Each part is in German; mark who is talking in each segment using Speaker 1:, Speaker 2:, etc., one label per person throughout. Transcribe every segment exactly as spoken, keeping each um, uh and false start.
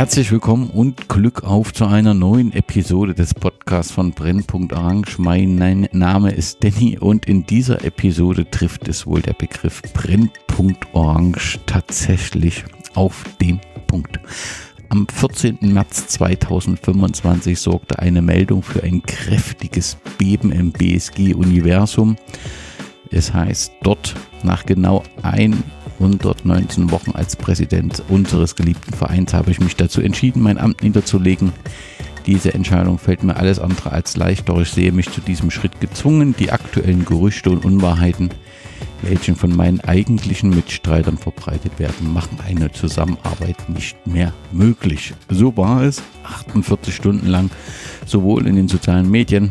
Speaker 1: Herzlich willkommen und Glück auf zu einer neuen Episode des Podcasts von Brennpunkt Orange. Mein Name ist Danny und in dieser Episode trifft es wohl der Begriff Brennpunkt Orange tatsächlich auf den Punkt. Am vierzehnten März zweitausendfünfundzwanzig sorgte eine Meldung für ein kräftiges Beben im B S G-Universum. Es heißt dort, nach genau hundertneunzehn Wochen als Präsident unseres geliebten Vereins habe ich mich dazu entschieden, mein Amt niederzulegen. Diese Entscheidung fällt mir alles andere als leicht, doch ich sehe mich zu diesem Schritt gezwungen. Die aktuellen Gerüchte und Unwahrheiten, welche von meinen eigentlichen Mitstreitern verbreitet werden, machen eine Zusammenarbeit nicht mehr möglich. So war es achtundvierzig Stunden lang, sowohl in den sozialen Medien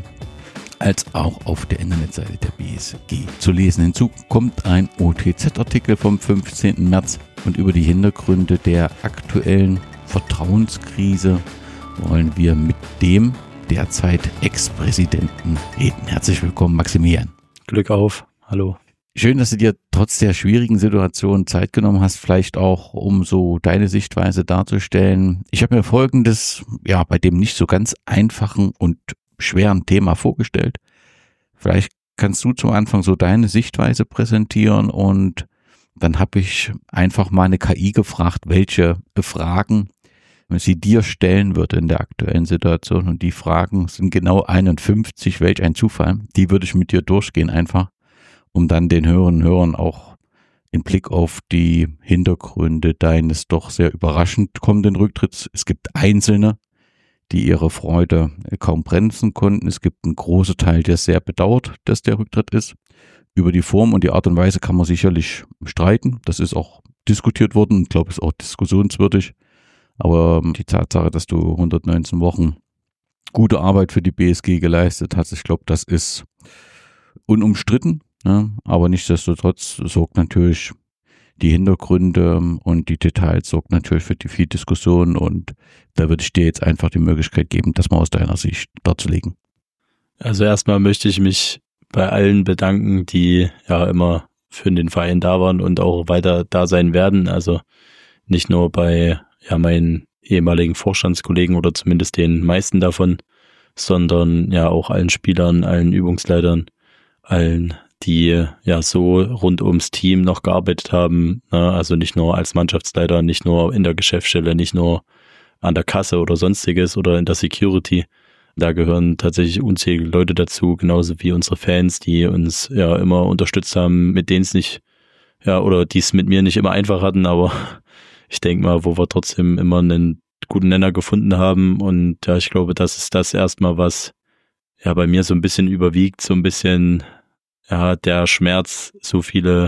Speaker 1: als auch auf der Internetseite der B S G zu lesen. Hinzu kommt ein O T Z-Artikel vom fünfzehnten März und über die Hintergründe der aktuellen Vertrauenskrise wollen wir mit dem derzeit Ex-Präsidenten reden. Herzlich willkommen, Maximilian.
Speaker 2: Glück auf. Hallo.
Speaker 1: Schön, dass du dir trotz der schwierigen Situation Zeit genommen hast, vielleicht auch, um so deine Sichtweise darzustellen. Ich habe mir Folgendes, ja, bei dem nicht so ganz einfachen und schweren Thema vorgestellt. Vielleicht kannst du zum Anfang so deine Sichtweise präsentieren und dann habe ich einfach mal eine K I gefragt, welche Fragen sie dir stellen würde in der aktuellen Situation, und die Fragen sind genau einundfünfzig, welch ein Zufall. Die würde ich mit dir durchgehen einfach, um dann den Hörern und Hörern auch in Blick auf die Hintergründe deines doch sehr überraschend kommenden Rücktritts. Es gibt Einzelne, die ihre Freude kaum bremsen konnten. Es gibt einen großen Teil, der sehr bedauert, dass der Rücktritt ist. Über die Form und die Art und Weise kann man sicherlich streiten. Das ist auch diskutiert worden. Ich glaube, es ist auch diskussionswürdig. Aber die Tatsache, dass du hundertneunzehn Wochen gute Arbeit für die B S G geleistet hast, ich glaube, das ist unumstritten. Ne? Aber nichtsdestotrotz sorgt natürlich die Hintergründe und die Details sorgt natürlich für die viel Diskussion, und da würde ich dir jetzt einfach die Möglichkeit geben, das mal aus deiner Sicht darzulegen.
Speaker 2: Also erstmal möchte ich mich bei allen bedanken, die ja immer für den Verein da waren und auch weiter da sein werden. Also nicht nur bei ja meinen ehemaligen Vorstandskollegen oder zumindest den meisten davon, sondern ja auch allen Spielern, allen Übungsleitern, allen, die ja so rund ums Team noch gearbeitet haben, ne? Also nicht nur als Mannschaftsleiter, nicht nur in der Geschäftsstelle, nicht nur an der Kasse oder sonstiges oder in der Security. Da gehören tatsächlich unzählige Leute dazu, genauso wie unsere Fans, die uns ja immer unterstützt haben, mit denen es nicht, ja, oder die es mit mir nicht immer einfach hatten, aber ich denke mal, wo wir trotzdem immer einen guten Nenner gefunden haben. Und ja, ich glaube, das ist das erstmal, was ja bei mir so ein bisschen überwiegt, so ein bisschen ja, der Schmerz, so viele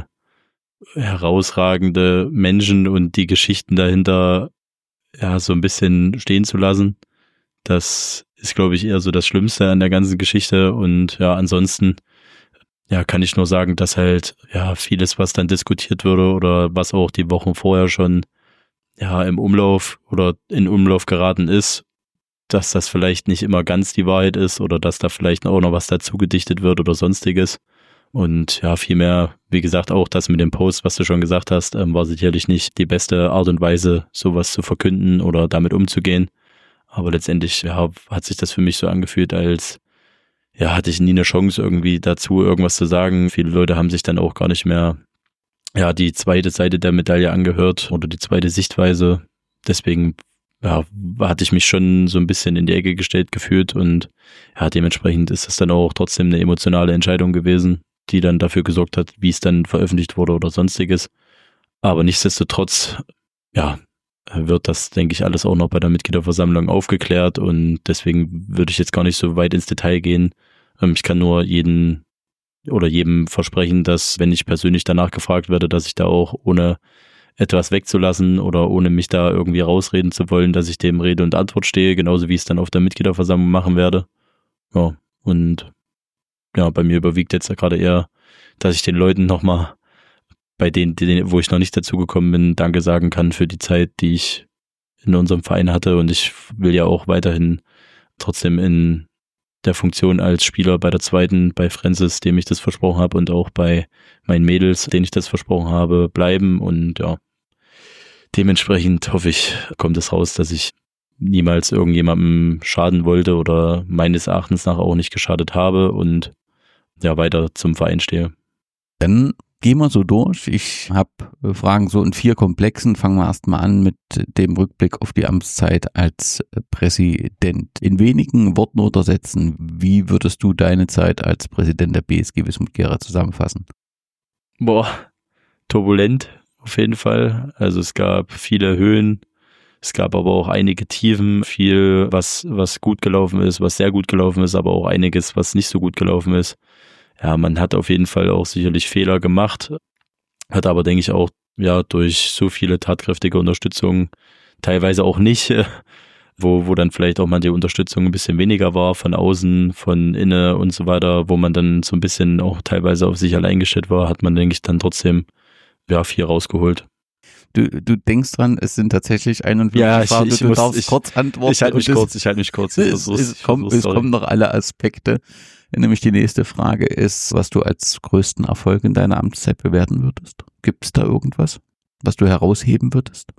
Speaker 2: herausragende Menschen und die Geschichten dahinter ja so ein bisschen stehen zu lassen. Das ist, glaube ich, eher so das Schlimmste an der ganzen Geschichte. Und ja, ansonsten ja, kann ich nur sagen, dass halt ja vieles, was dann diskutiert wurde oder was auch die Wochen vorher schon ja im Umlauf oder in Umlauf geraten ist, dass das vielleicht nicht immer ganz die Wahrheit ist oder dass da vielleicht auch noch was dazu gedichtet wird oder sonstiges. Und ja, vielmehr, wie gesagt, auch das mit dem Post, was du schon gesagt hast, ähm, war sicherlich nicht die beste Art und Weise, sowas zu verkünden oder damit umzugehen. Aber letztendlich ja, hat sich das für mich so angefühlt, als ja, hatte ich nie eine Chance irgendwie dazu, irgendwas zu sagen. Viele Leute haben sich dann auch gar nicht mehr ja die zweite Seite der Medaille angehört oder die zweite Sichtweise. Deswegen ja, hatte ich mich schon so ein bisschen in die Ecke gestellt gefühlt, und ja, dementsprechend ist es dann auch trotzdem eine emotionale Entscheidung gewesen, die dann dafür gesorgt hat, wie es dann veröffentlicht wurde oder sonstiges. Aber nichtsdestotrotz, ja, wird das, denke ich, alles auch noch bei der Mitgliederversammlung aufgeklärt, und deswegen würde ich jetzt gar nicht so weit ins Detail gehen. Ich kann nur jeden oder jedem versprechen, dass, wenn ich persönlich danach gefragt werde, dass ich da auch ohne etwas wegzulassen oder ohne mich da irgendwie rausreden zu wollen, dass ich dem Rede und Antwort stehe, genauso wie ich es dann auf der Mitgliederversammlung machen werde. Ja, und ja, bei mir überwiegt jetzt gerade eher, dass ich den Leuten nochmal, bei denen, denen, wo ich noch nicht dazugekommen bin, Danke sagen kann für die Zeit, die ich in unserem Verein hatte, und ich will ja auch weiterhin trotzdem in der Funktion als Spieler bei der zweiten, bei Francis, dem ich das versprochen habe, und auch bei meinen Mädels, denen ich das versprochen habe, bleiben, und ja, dementsprechend hoffe ich, kommt es raus, dass ich niemals irgendjemandem schaden wollte oder meines Erachtens nach auch nicht geschadet habe und ja, weiter zum Verein stehe.
Speaker 1: Dann gehen wir so durch. Ich habe Fragen so in vier Komplexen. Fangen wir erstmal an mit dem Rückblick auf die Amtszeit als Präsident. In wenigen Worten oder Sätzen, wie würdest du deine Zeit als Präsident der B S G Wismut Gera zusammenfassen?
Speaker 2: Boah, turbulent auf jeden Fall. Also es gab viele Höhen, es gab aber auch einige Tiefen, viel, was, was gut gelaufen ist, was sehr gut gelaufen ist, aber auch einiges, was nicht so gut gelaufen ist. Ja, man hat auf jeden Fall auch sicherlich Fehler gemacht, hat aber, denke ich, auch ja durch so viele tatkräftige Unterstützung, teilweise auch nicht, wo, wo dann vielleicht auch mal die Unterstützung ein bisschen weniger war, von außen, von innen und so weiter, wo man dann so ein bisschen auch teilweise auf sich allein gestellt war, hat man, denke ich, dann trotzdem ja viel rausgeholt.
Speaker 1: Du, du denkst dran, es sind tatsächlich einundfünfzig
Speaker 2: ja, ich,
Speaker 1: Fragen,
Speaker 2: ich
Speaker 1: du
Speaker 2: muss,
Speaker 1: darfst
Speaker 2: ich,
Speaker 1: kurz antworten.
Speaker 2: Ich halte mich kurz, ich halte mich kurz. Ich
Speaker 1: Es,
Speaker 2: versuch's,
Speaker 1: es,
Speaker 2: ich
Speaker 1: kommt, es kommen noch alle Aspekte. Nämlich die nächste Frage ist, was du als größten Erfolg in deiner Amtszeit bewerten würdest. Gibt es da irgendwas, was du herausheben würdest?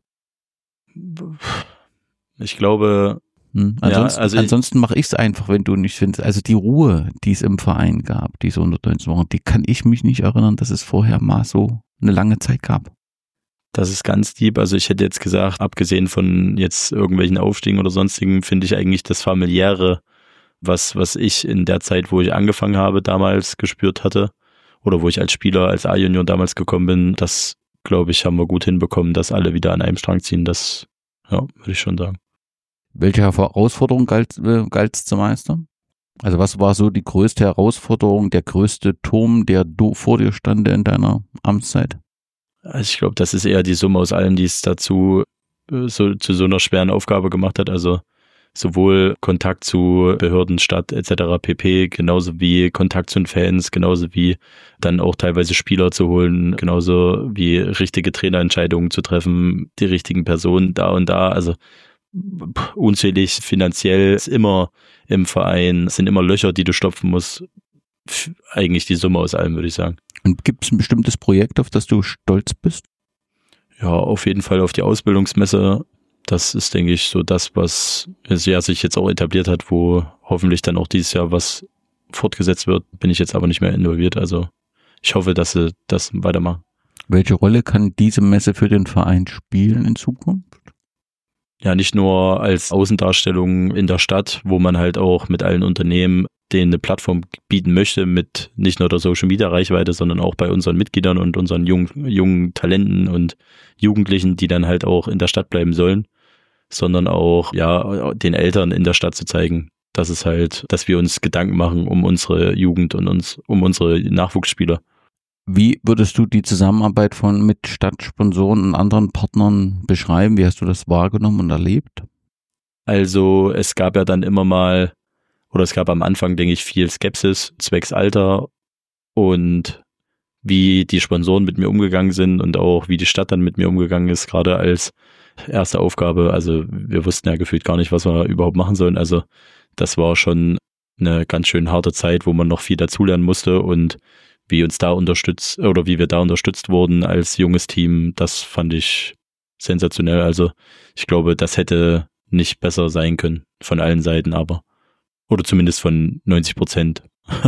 Speaker 2: Ich glaube,
Speaker 1: hm. ansonsten,
Speaker 2: ja, also
Speaker 1: ansonsten mache ich es einfach, wenn du nicht findest. Also die Ruhe, die es im Verein gab, diese hundertneunzehn Wochen, die kann ich mich nicht erinnern, dass es vorher mal so eine lange Zeit gab.
Speaker 2: Das ist ganz deep. Also ich hätte jetzt gesagt, abgesehen von jetzt irgendwelchen Aufstiegen oder sonstigen, finde ich eigentlich das Familiäre, was, was ich in der Zeit, wo ich angefangen habe, damals gespürt hatte oder wo ich als Spieler, als A-Junior damals gekommen bin, das, glaube ich, haben wir gut hinbekommen, dass alle wieder an einem Strang ziehen. Das, ja, würde ich schon sagen.
Speaker 1: Welche Herausforderung galt es zu meistern? Also was war so die größte Herausforderung, der größte Turm, der du vor dir stand in deiner Amtszeit?
Speaker 2: Also ich glaube, das ist eher die Summe aus allem, die es dazu so, zu so einer schweren Aufgabe gemacht hat. Also sowohl Kontakt zu Behörden, Stadt et cetera pp., genauso wie Kontakt zu den Fans, genauso wie dann auch teilweise Spieler zu holen, genauso wie richtige Trainerentscheidungen zu treffen, die richtigen Personen da und da. Also unzählig finanziell ist immer im Verein, es sind immer Löcher, die du stopfen musst. Eigentlich die Summe aus allem, würde ich sagen.
Speaker 1: Und gibt es ein bestimmtes Projekt, auf das du stolz bist?
Speaker 2: Ja, auf jeden Fall auf die Ausbildungsmesse. Das ist, denke ich, so das, was ja, sich jetzt auch etabliert hat, wo hoffentlich dann auch dieses Jahr was fortgesetzt wird. Bin ich jetzt aber nicht mehr involviert. Also ich hoffe, dass sie das weitermachen.
Speaker 1: Welche Rolle kann diese Messe für den Verein spielen in Zukunft?
Speaker 2: Ja, nicht nur als Außendarstellung in der Stadt, wo man halt auch mit allen Unternehmen denen eine Plattform bieten möchte, mit nicht nur der Social-Media-Reichweite, sondern auch bei unseren Mitgliedern und unseren jungen, jungen Talenten und Jugendlichen, die dann halt auch in der Stadt bleiben sollen, sondern auch ja den Eltern in der Stadt zu zeigen, dass es halt, dass wir uns Gedanken machen um unsere Jugend und uns um unsere Nachwuchsspieler.
Speaker 1: Wie würdest du die Zusammenarbeit von mit Stadtsponsoren und anderen Partnern beschreiben? Wie hast du das wahrgenommen und erlebt?
Speaker 2: Also es gab ja dann immer mal, oder es gab am Anfang, denke ich, viel Skepsis zwecks Alter und wie die Sponsoren mit mir umgegangen sind und auch wie die Stadt dann mit mir umgegangen ist, gerade als erste Aufgabe. Also wir wussten ja gefühlt gar nicht, was wir überhaupt machen sollen. Also das war schon eine ganz schön harte Zeit, wo man noch viel dazulernen musste und wie uns da unterstützt oder wie wir da unterstützt wurden als junges Team, das fand ich sensationell. Also ich glaube, das hätte nicht besser sein können von allen Seiten, aber oder zumindest von neunzig Prozent.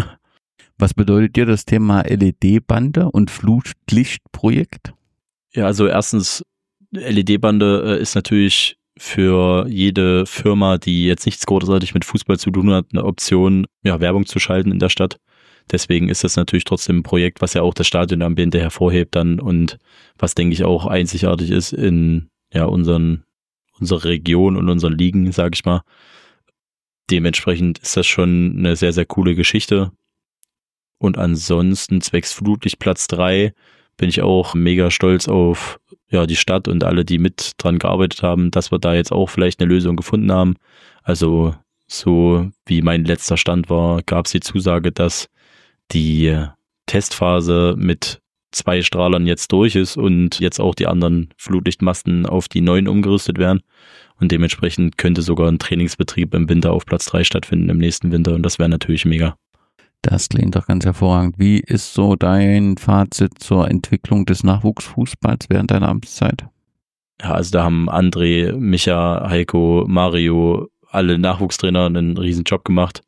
Speaker 1: Was bedeutet dir das Thema L E D-Bande und Flutlichtprojekt?
Speaker 2: Ja, also erstens, L E D-Bande ist natürlich für jede Firma, die jetzt nichts großartig mit Fußball zu tun hat, eine Option, ja, Werbung zu schalten in der Stadt. Deswegen ist das natürlich trotzdem ein Projekt, was ja auch das Stadionambiente hervorhebt dann und was, denke ich, auch einzigartig ist in ja unseren unserer Region und unseren Ligen, sage ich mal. Dementsprechend ist das schon eine sehr, sehr coole Geschichte. Und ansonsten zwecks Flutlicht Platz drei bin ich auch mega stolz auf ja die Stadt und alle, die mit dran gearbeitet haben, dass wir da jetzt auch vielleicht eine Lösung gefunden haben. Also so wie mein letzter Stand war, gab es die Zusage, dass die Testphase mit zwei Strahlern jetzt durch ist und jetzt auch die anderen Flutlichtmasten auf die neuen umgerüstet werden. Und dementsprechend könnte sogar ein Trainingsbetrieb im Winter auf Platz drei stattfinden, im nächsten Winter. Und das wäre natürlich mega.
Speaker 1: Das klingt doch ganz hervorragend. Wie ist so dein Fazit zur Entwicklung des Nachwuchsfußballs während deiner Amtszeit?
Speaker 2: ja, also da haben André, Micha, Heiko, Mario, alle Nachwuchstrainer einen riesen Job gemacht.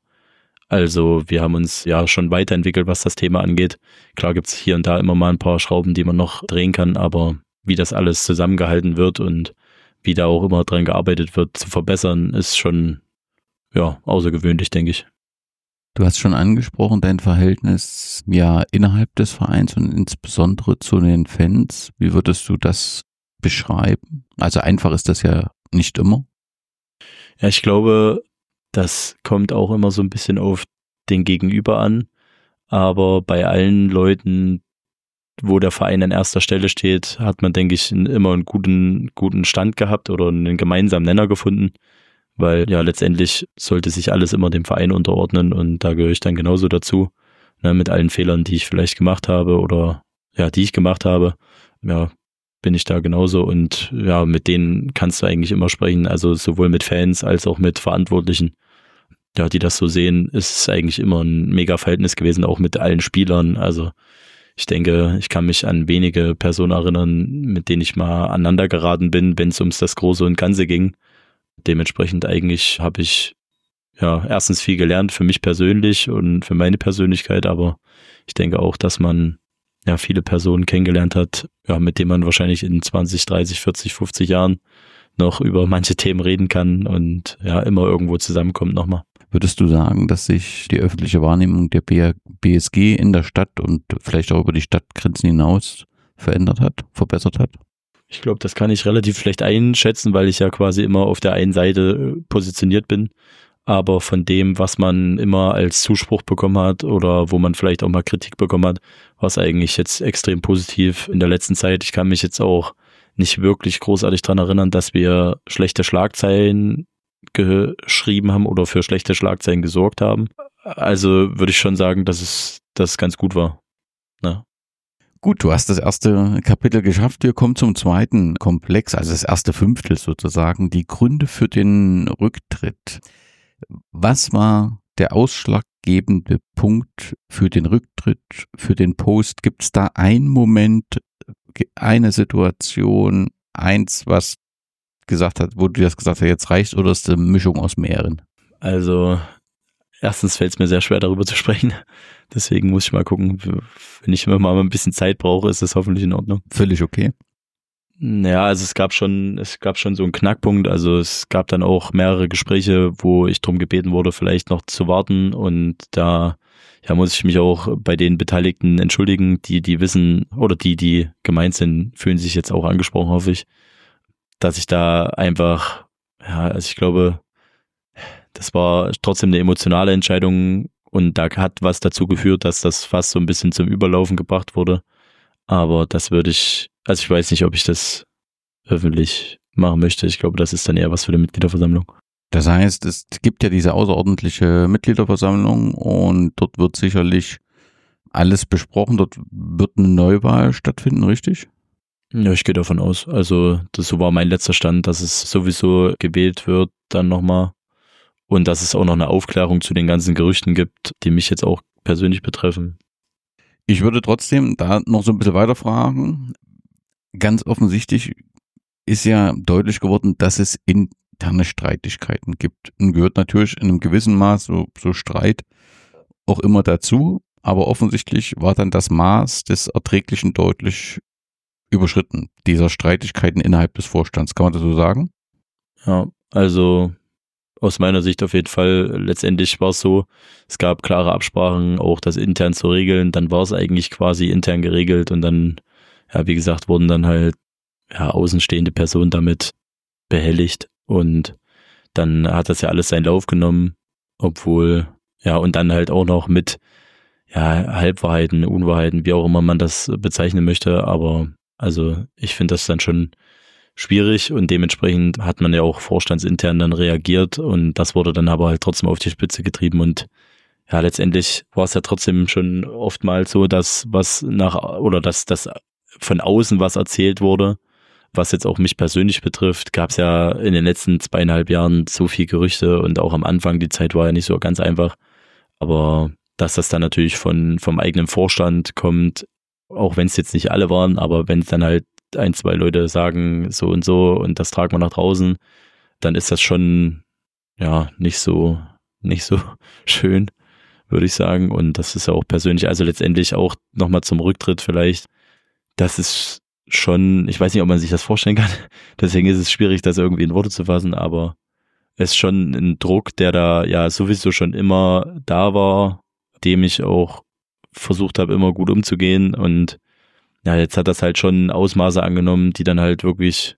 Speaker 2: Also wir haben uns ja schon weiterentwickelt, was das Thema angeht. Klar gibt's hier und da immer mal ein paar Schrauben, die man noch drehen kann, aber wie das alles zusammengehalten wird und wie da auch immer dran gearbeitet wird, zu verbessern, ist schon ja außergewöhnlich, denke ich.
Speaker 1: Du hast schon angesprochen, dein Verhältnis ja innerhalb des Vereins und insbesondere zu den Fans. Wie würdest du das beschreiben? Also einfach ist das ja nicht immer.
Speaker 2: Ja, ich glaube, das kommt auch immer so ein bisschen auf den Gegenüber an. Aber bei allen Leuten, wo der Verein an erster Stelle steht, hat man, denke ich, immer einen guten, guten Stand gehabt oder einen gemeinsamen Nenner gefunden. Weil ja letztendlich sollte sich alles immer dem Verein unterordnen und da gehöre ich dann genauso dazu. Ne, mit allen Fehlern, die ich vielleicht gemacht habe oder ja, die ich gemacht habe, ja, bin ich da genauso und ja, mit denen kannst du eigentlich immer sprechen, also sowohl mit Fans als auch mit Verantwortlichen, ja, die das so sehen, ist es eigentlich immer ein mega Verhältnis gewesen, auch mit allen Spielern. Also ich denke, ich kann mich an wenige Personen erinnern, mit denen ich mal aneinander geraten bin, wenn es ums das Große und Ganze ging. Dementsprechend eigentlich habe ich ja erstens viel gelernt für mich persönlich und für meine Persönlichkeit, aber ich denke auch, dass man ja viele Personen kennengelernt hat, ja, mit denen man wahrscheinlich in zwanzig, dreißig, vierzig, fünfzig Jahren noch über manche Themen reden kann und ja immer irgendwo zusammenkommt nochmal.
Speaker 1: Würdest du sagen, dass sich die öffentliche Wahrnehmung der B S G in der Stadt und vielleicht auch über die Stadtgrenzen hinaus verändert hat, verbessert hat?
Speaker 2: Ich glaube, das kann ich relativ schlecht einschätzen, weil ich ja quasi immer auf der einen Seite positioniert bin. Aber von dem, was man immer als Zuspruch bekommen hat oder wo man vielleicht auch mal Kritik bekommen hat, war es eigentlich jetzt extrem positiv in der letzten Zeit. Ich kann mich jetzt auch nicht wirklich großartig daran erinnern, dass wir schlechte Schlagzeilen geschrieben haben oder für schlechte Schlagzeilen gesorgt haben. Also würde ich schon sagen, dass es das ganz gut war. Ja.
Speaker 1: Gut, du hast das erste Kapitel geschafft. Wir kommen zum zweiten Komplex, also das erste Fünftel sozusagen, die Gründe für den Rücktritt. Was war der ausschlaggebende Punkt für den Rücktritt, für den Post? Gibt es da einen Moment, eine Situation, eins, was gesagt hat, wo du das gesagt hast, jetzt reicht, oder ist es eine Mischung aus mehreren?
Speaker 2: Also erstens fällt es mir sehr schwer, darüber zu sprechen. Deswegen muss ich mal gucken, wenn ich immer mal ein bisschen Zeit brauche, ist das hoffentlich in Ordnung.
Speaker 1: Völlig okay.
Speaker 2: Ja, also es gab schon, es gab schon so einen Knackpunkt. Also es gab dann auch mehrere Gespräche, wo ich darum gebeten wurde, vielleicht noch zu warten. Und da ja, muss ich mich auch bei den Beteiligten entschuldigen, die, die wissen oder die, die gemeint sind, fühlen sich jetzt auch angesprochen, hoffe ich, dass ich da einfach, ja, also ich glaube, das war trotzdem eine emotionale Entscheidung und da hat was dazu geführt, dass das fast so ein bisschen zum Überlaufen gebracht wurde. Aber das würde ich, also ich weiß nicht, ob ich das öffentlich machen möchte. Ich glaube, das ist dann eher was für die Mitgliederversammlung.
Speaker 1: Das heißt, es gibt ja diese außerordentliche Mitgliederversammlung und dort wird sicherlich alles besprochen. Dort wird eine Neuwahl stattfinden, richtig?
Speaker 2: Ja, ich gehe davon aus. Also das so war mein letzter Stand, dass es sowieso gewählt wird dann nochmal und dass es auch noch eine Aufklärung zu den ganzen Gerüchten gibt, die mich jetzt auch persönlich betreffen.
Speaker 1: Ich würde trotzdem da noch so ein bisschen weiter fragen. Ganz offensichtlich ist ja deutlich geworden, dass es interne Streitigkeiten gibt. Und gehört natürlich in einem gewissen Maß so, so Streit auch immer dazu. Aber offensichtlich war dann das Maß des Erträglichen deutlich überschritten, dieser Streitigkeiten innerhalb des Vorstands. Kann man das so sagen?
Speaker 2: Ja, also aus meiner Sicht auf jeden Fall. Letztendlich war es so, es gab klare Absprachen, auch das intern zu regeln. Dann war es eigentlich quasi intern geregelt und dann, ja, wie gesagt, wurden dann halt ja, außenstehende Personen damit behelligt und dann hat das ja alles seinen Lauf genommen, obwohl, ja, und dann halt auch noch mit ja, Halbwahrheiten, Unwahrheiten, wie auch immer man das bezeichnen möchte, aber also ich finde das dann schon schwierig und dementsprechend hat man ja auch vorstandsintern dann reagiert und das wurde dann aber halt trotzdem auf die Spitze getrieben und ja, letztendlich war es ja trotzdem schon oftmals so, dass was nach oder dass das von außen was erzählt wurde, was jetzt auch mich persönlich betrifft, gab es ja in den letzten zweieinhalb Jahren so viel Gerüchte und auch am Anfang, die Zeit war ja nicht so ganz einfach, aber dass das dann natürlich von vom eigenen Vorstand kommt, auch wenn es jetzt nicht alle waren, aber wenn es dann halt ein, zwei Leute sagen so und so und das tragen wir nach draußen, dann ist das schon ja nicht so, nicht so schön, würde ich sagen. Und das ist auch persönlich, also letztendlich auch nochmal zum Rücktritt vielleicht, das ist schon, ich weiß nicht, ob man sich das vorstellen kann, deswegen ist es schwierig, das irgendwie in Worte zu fassen, aber es ist schon ein Druck, der da ja sowieso schon immer da war, dem ich auch versucht habe, immer gut umzugehen. Und ja, jetzt hat das halt schon Ausmaße angenommen, die dann halt wirklich,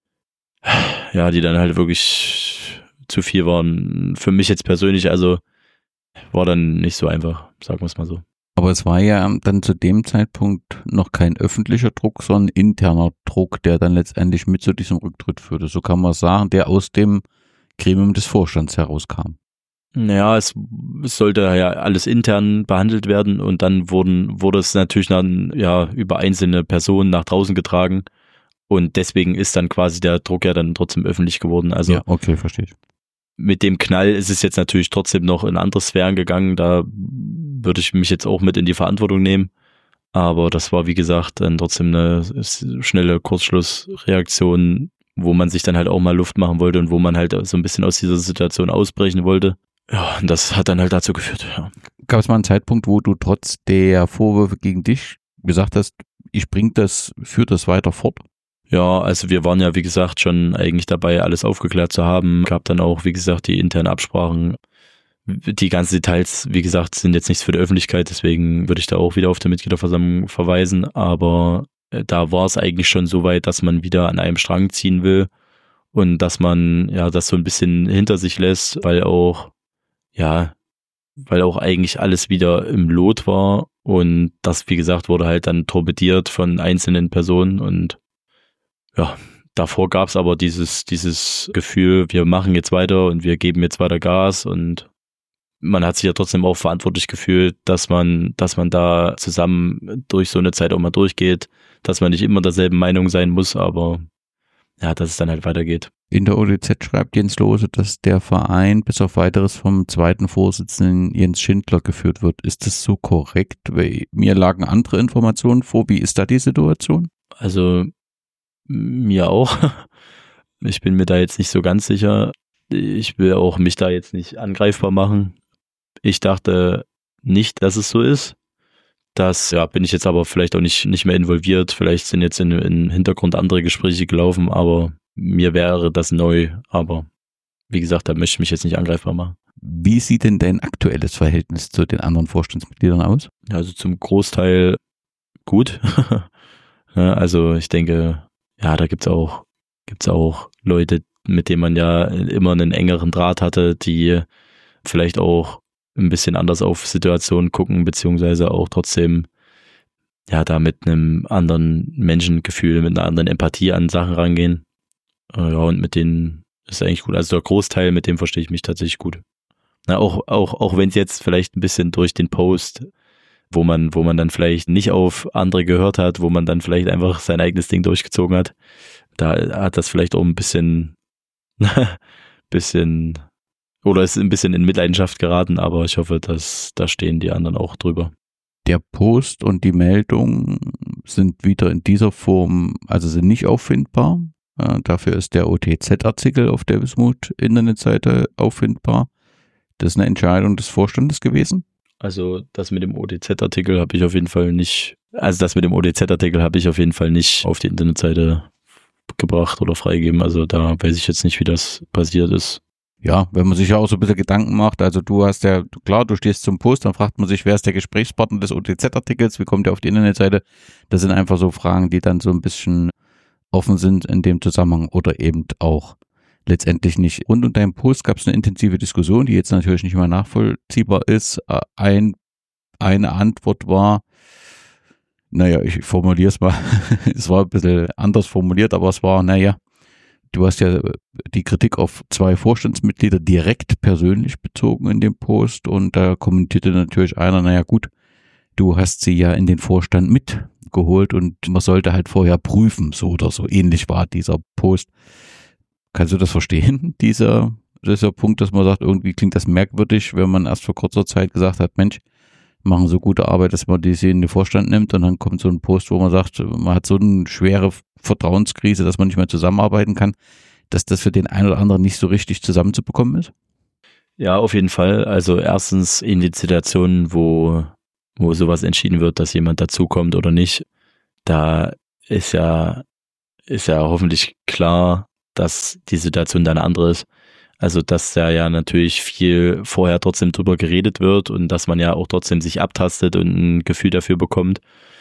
Speaker 2: ja, die dann halt wirklich zu viel waren. Für mich jetzt persönlich, also war dann nicht so einfach, sagen wir es mal so.
Speaker 1: Aber es war ja dann zu dem Zeitpunkt noch kein öffentlicher Druck, sondern interner Druck, der dann letztendlich mit zu diesem Rücktritt führte. So kann man sagen, der aus dem Gremium des Vorstands herauskam.
Speaker 2: Naja, es, es sollte ja alles intern behandelt werden und dann wurden, wurde es natürlich dann ja über einzelne Personen nach draußen getragen und deswegen ist dann quasi der Druck ja dann trotzdem öffentlich geworden. Also
Speaker 1: ja, okay, verstehe ich.
Speaker 2: Mit dem Knall ist es jetzt natürlich trotzdem noch in andere Sphären gegangen, da würde ich mich jetzt auch mit in die Verantwortung nehmen, aber das war wie gesagt dann trotzdem eine schnelle Kurzschlussreaktion, wo man sich dann halt auch mal Luft machen wollte und wo man halt so ein bisschen aus dieser Situation ausbrechen wollte. Ja, und das hat dann halt dazu geführt. Ja.
Speaker 1: Gab es mal einen Zeitpunkt, wo du trotz der Vorwürfe gegen dich gesagt hast, ich bring das, führe das weiter fort?
Speaker 2: Ja, also wir waren ja, wie gesagt, schon eigentlich dabei, alles aufgeklärt zu haben. Gab dann auch, wie gesagt, die internen Absprachen. Die ganzen Details, wie gesagt, sind jetzt nichts für die Öffentlichkeit, deswegen würde ich da auch wieder auf die Mitgliederversammlung verweisen. Aber da war es eigentlich schon so weit, dass man wieder an einem Strang ziehen will und dass man ja das so ein bisschen hinter sich lässt, weil auch ja, weil auch eigentlich alles wieder im Lot war und das, wie gesagt, wurde halt dann torpediert von einzelnen Personen und ja, davor gab es aber dieses dieses Gefühl, wir machen jetzt weiter und wir geben jetzt weiter Gas und man hat sich ja trotzdem auch verantwortlich gefühlt, dass man, dass man da zusammen durch so eine Zeit auch mal durchgeht, dass man nicht immer derselben Meinung sein muss, aber ja, dass es dann halt weitergeht.
Speaker 1: In der O D Z schreibt Jens Lose, dass der Verein bis auf weiteres vom zweiten Vorsitzenden Jens Schindler geführt wird. Ist das so korrekt? Weil mir lagen andere Informationen vor. Wie ist da die Situation?
Speaker 2: Also mir auch. Ich bin mir da jetzt nicht so ganz sicher. Ich will auch mich da jetzt nicht angreifbar machen. Ich dachte nicht, dass es so ist. Das ja, bin ich jetzt aber vielleicht auch nicht, nicht mehr involviert. Vielleicht sind jetzt in, im Hintergrund andere Gespräche gelaufen, aber mir wäre das neu. Aber wie gesagt, da möchte ich mich jetzt nicht angreifbar machen.
Speaker 1: Wie sieht denn dein aktuelles Verhältnis zu den anderen Vorstandsmitgliedern aus?
Speaker 2: Also zum Großteil gut. Also ich denke, ja, da gibt's auch, gibt's auch Leute, mit denen man ja immer einen engeren Draht hatte, die vielleicht auch ein bisschen anders auf Situationen gucken, beziehungsweise auch trotzdem ja da mit einem anderen Menschengefühl, mit einer anderen Empathie an Sachen rangehen. Ja, und mit denen ist eigentlich gut. Also der Großteil, mit dem verstehe ich mich tatsächlich gut. Na, auch auch auch wenn es jetzt vielleicht ein bisschen durch den Post, wo man wo man dann vielleicht nicht auf andere gehört hat, wo man dann vielleicht einfach sein eigenes Ding durchgezogen hat, da hat das vielleicht auch ein bisschen bisschen oder ist ein bisschen in Mitleidenschaft geraten, aber ich hoffe, dass da stehen die anderen auch drüber.
Speaker 1: Der Post und die Meldung sind wieder in dieser Form, also sind nicht auffindbar. Äh, dafür ist der O T Z-Artikel auf der Wismut-Internetseite auffindbar. Das ist eine Entscheidung des Vorstandes gewesen.
Speaker 2: Also das mit dem O T Z-Artikel habe ich auf jeden Fall nicht, also das mit dem O T Z-Artikel habe ich auf jeden Fall nicht auf die Internetseite gebracht oder freigegeben. Also da weiß ich jetzt nicht, wie das passiert ist.
Speaker 1: Ja, wenn man sich ja auch so ein bisschen Gedanken macht, also du hast ja, klar, du stehst zum Post, dann fragt man sich, wer ist der Gesprächspartner des O T Z-Artikels, wie kommt der auf die Internetseite? Das sind einfach so Fragen, die dann so ein bisschen offen sind in dem Zusammenhang oder eben auch letztendlich nicht. Rund um deinen Post gab es eine intensive Diskussion, die jetzt natürlich nicht mehr nachvollziehbar ist. Ein, eine Antwort war, naja, ich formuliere es mal, es war ein bisschen anders formuliert, aber es war, naja, du hast ja die Kritik auf zwei Vorstandsmitglieder direkt persönlich bezogen in dem Post und da kommentierte natürlich einer, naja gut, du hast sie ja in den Vorstand mitgeholt und man sollte halt vorher prüfen, so oder so ähnlich war dieser Post. Kannst du das verstehen, dieser, dieser Punkt, dass man sagt, irgendwie klingt das merkwürdig, wenn man erst vor kurzer Zeit gesagt hat, Mensch, machen so gute Arbeit, dass man die in den Vorstand nimmt und dann kommt so ein Post, wo man sagt, man hat so eine schwere Vertrauenskrise, dass man nicht mehr zusammenarbeiten kann, dass das für den einen oder anderen nicht so richtig zusammenzubekommen ist?
Speaker 2: Ja, auf jeden Fall. Also erstens in den Situationen, wo, wo sowas entschieden wird, dass jemand dazukommt oder nicht, da ist ja, ist ja hoffentlich klar, dass die Situation dann eine andere ist. Also dass da ja natürlich viel vorher trotzdem drüber geredet wird und dass man ja auch trotzdem sich abtastet und ein Gefühl dafür bekommt.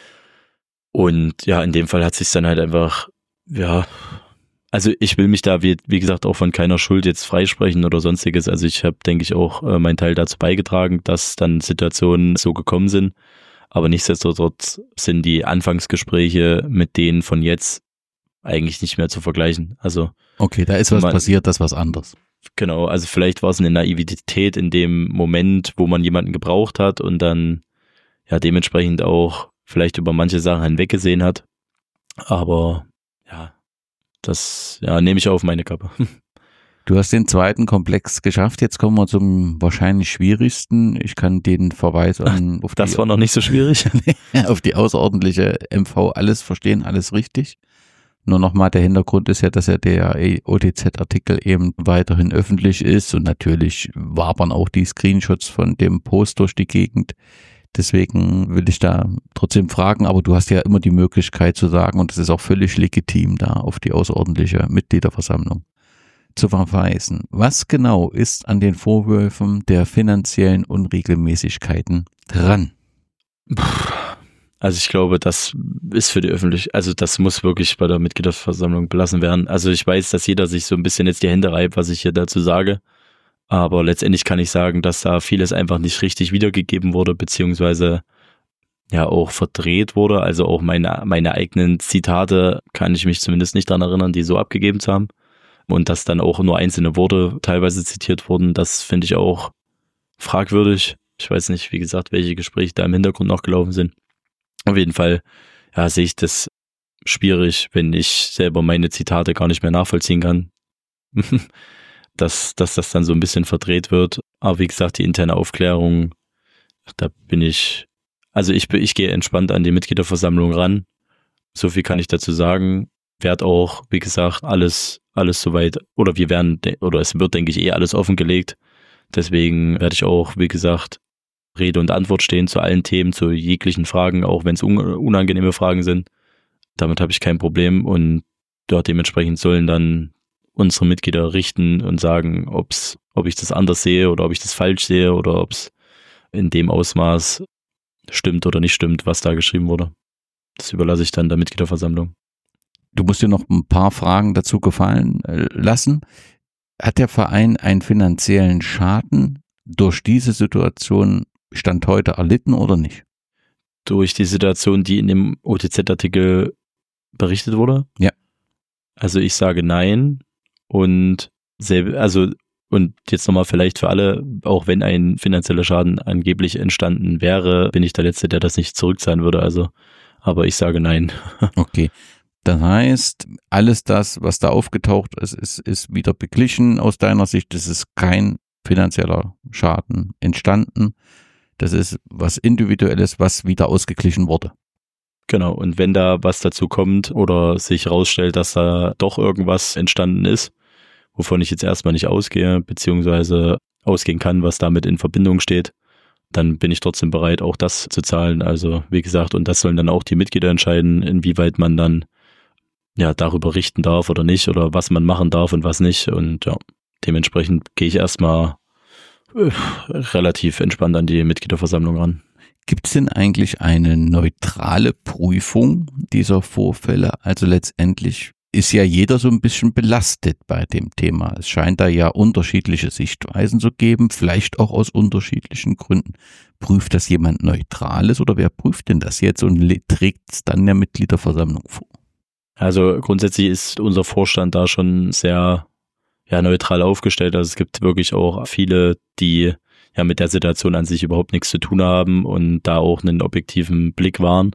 Speaker 2: Und ja, in dem Fall hat sich dann halt einfach, ja, also ich will mich da, wie, wie gesagt, auch von keiner Schuld jetzt freisprechen oder sonstiges. Also ich habe, denke ich, auch äh, meinen Teil dazu beigetragen, dass dann Situationen so gekommen sind. Aber nichtsdestotrotz sind die Anfangsgespräche mit denen von jetzt eigentlich nicht mehr zu vergleichen. Also
Speaker 1: okay, da ist was man, passiert, das ist was anderes.
Speaker 2: Genau, also vielleicht war es eine Naivität in dem Moment, wo man jemanden gebraucht hat und dann ja dementsprechend auch vielleicht über manche Sachen hinweggesehen hat. Aber ja, das ja, nehme ich auf meine Kappe.
Speaker 1: Du hast den zweiten Komplex geschafft, jetzt kommen wir zum wahrscheinlich schwierigsten. Ich kann den Verweis an...
Speaker 2: Auf das die, war noch nicht so schwierig.
Speaker 1: auf die außerordentliche M V alles verstehen, alles richtig. Nur nochmal, der Hintergrund ist ja, dass ja der O T Z-Artikel eben weiterhin öffentlich ist und natürlich wabern auch die Screenshots von dem Post durch die Gegend. Deswegen will ich da trotzdem fragen, aber du hast ja immer die Möglichkeit zu sagen, und es ist auch völlig legitim, da auf die außerordentliche Mitgliederversammlung zu verweisen. Was genau ist an den Vorwürfen der finanziellen Unregelmäßigkeiten dran?
Speaker 2: Also ich glaube, das ist für die öffentlich, also das muss wirklich bei der Mitgliederversammlung belassen werden. Also ich weiß, dass jeder sich so ein bisschen jetzt die Hände reibt, was ich hier dazu sage. Aber letztendlich kann ich sagen, dass da vieles einfach nicht richtig wiedergegeben wurde, beziehungsweise ja auch verdreht wurde. Also auch meine, meine eigenen Zitate kann ich mich zumindest nicht daran erinnern, die so abgegeben zu haben. Und dass dann auch nur einzelne Worte teilweise zitiert wurden, das finde ich auch fragwürdig. Ich weiß nicht, wie gesagt, welche Gespräche da im Hintergrund noch gelaufen sind. Auf jeden Fall ja, sehe ich das schwierig, wenn ich selber meine Zitate gar nicht mehr nachvollziehen kann. dass, dass das dann so ein bisschen verdreht wird. Aber wie gesagt, die interne Aufklärung, da bin ich, also ich, ich gehe entspannt an die Mitgliederversammlung ran. So viel kann ich dazu sagen. Werde auch, wie gesagt, alles, alles soweit, oder wir werden, oder es wird, denke ich, eh alles offengelegt. Deswegen werde ich auch, wie gesagt, Rede und Antwort stehen zu allen Themen, zu jeglichen Fragen, auch wenn es un- unangenehme Fragen sind. Damit habe ich kein Problem und dort dementsprechend sollen dann unsere Mitglieder richten und sagen, ob's, ob ich das anders sehe oder ob ich das falsch sehe oder ob es in dem Ausmaß stimmt oder nicht stimmt, was da geschrieben wurde. Das überlasse ich dann der Mitgliederversammlung.
Speaker 1: Du musst dir noch ein paar Fragen dazu gefallen lassen. Hat der Verein einen finanziellen Schaden durch diese Situation Stand heute erlitten oder nicht?
Speaker 2: Durch die Situation, die in dem O T Z-Artikel berichtet wurde?
Speaker 1: Ja.
Speaker 2: Also ich sage nein. Und selbe, also und jetzt nochmal vielleicht für alle, auch wenn ein finanzieller Schaden angeblich entstanden wäre, bin ich der Letzte, der das nicht zurückzahlen würde. Also, aber ich sage nein.
Speaker 1: Okay. Das heißt, alles das, was da aufgetaucht ist, ist, ist wieder beglichen aus deiner Sicht. Es ist kein finanzieller Schaden entstanden. Das ist was Individuelles, was wieder ausgeglichen wurde.
Speaker 2: Genau, und wenn da was dazu kommt oder sich herausstellt, dass da doch irgendwas entstanden ist, wovon ich jetzt erstmal nicht ausgehe, beziehungsweise ausgehen kann, was damit in Verbindung steht, dann bin ich trotzdem bereit, auch das zu zahlen. Also wie gesagt, und das sollen dann auch die Mitglieder entscheiden, inwieweit man dann ja darüber richten darf oder nicht oder was man machen darf und was nicht. Und ja, dementsprechend gehe ich erstmal äh, relativ entspannt an die Mitgliederversammlung ran.
Speaker 1: Gibt es denn eigentlich eine neutrale Prüfung dieser Vorfälle? Also letztendlich ist ja jeder so ein bisschen belastet bei dem Thema. Es scheint da ja unterschiedliche Sichtweisen zu geben, vielleicht auch aus unterschiedlichen Gründen. Prüft das jemand Neutrales oder wer prüft denn das jetzt und trägt es dann der Mitgliederversammlung vor?
Speaker 2: Also grundsätzlich ist unser Vorstand da schon sehr ja, neutral aufgestellt. Also es gibt wirklich auch viele, die ja mit der Situation an sich überhaupt nichts zu tun haben und da auch einen objektiven Blick wahren.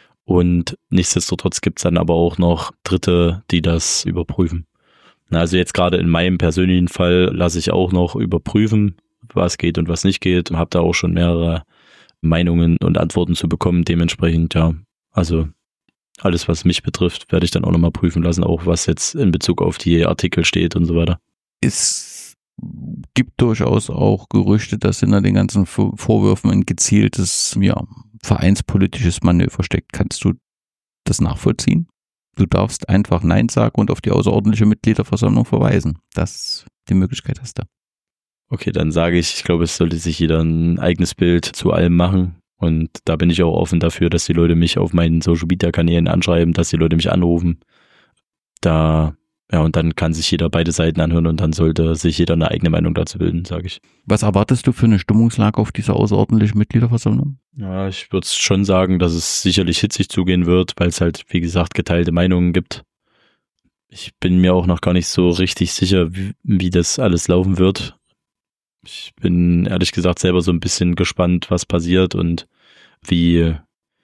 Speaker 2: Und nichtsdestotrotz gibt es dann aber auch noch Dritte, die das überprüfen. Also jetzt gerade in meinem persönlichen Fall lasse ich auch noch überprüfen, was geht und was nicht geht. Habe da auch schon mehrere Meinungen und Antworten zu bekommen. Dementsprechend, ja, also alles, was mich betrifft, werde ich dann auch nochmal prüfen lassen, auch was jetzt in Bezug auf die Artikel steht und so weiter.
Speaker 1: Es gibt durchaus auch Gerüchte, dass hinter den ganzen Vorwürfen ein gezieltes, ja, vereinspolitisches Manöver steckt. Kannst du das nachvollziehen? Du darfst einfach Nein sagen und auf die außerordentliche Mitgliederversammlung verweisen. Das, die Möglichkeit hast du.
Speaker 2: Okay, dann sage ich, ich glaube, es sollte sich jeder ein eigenes Bild zu allem machen. Und da bin ich auch offen dafür, dass die Leute mich auf meinen Social-Media-Kanälen anschreiben, dass die Leute mich anrufen. Da, ja, und dann kann sich jeder beide Seiten anhören und dann sollte sich jeder eine eigene Meinung dazu bilden, sage ich.
Speaker 1: Was erwartest du für eine Stimmungslage auf dieser außerordentlichen Mitgliederversammlung?
Speaker 2: Ja, ich würde schon sagen, dass es sicherlich hitzig zugehen wird, weil es halt, wie gesagt, geteilte Meinungen gibt. Ich bin mir auch noch gar nicht so richtig sicher, wie, wie das alles laufen wird. Ich bin ehrlich gesagt selber so ein bisschen gespannt, was passiert und wie,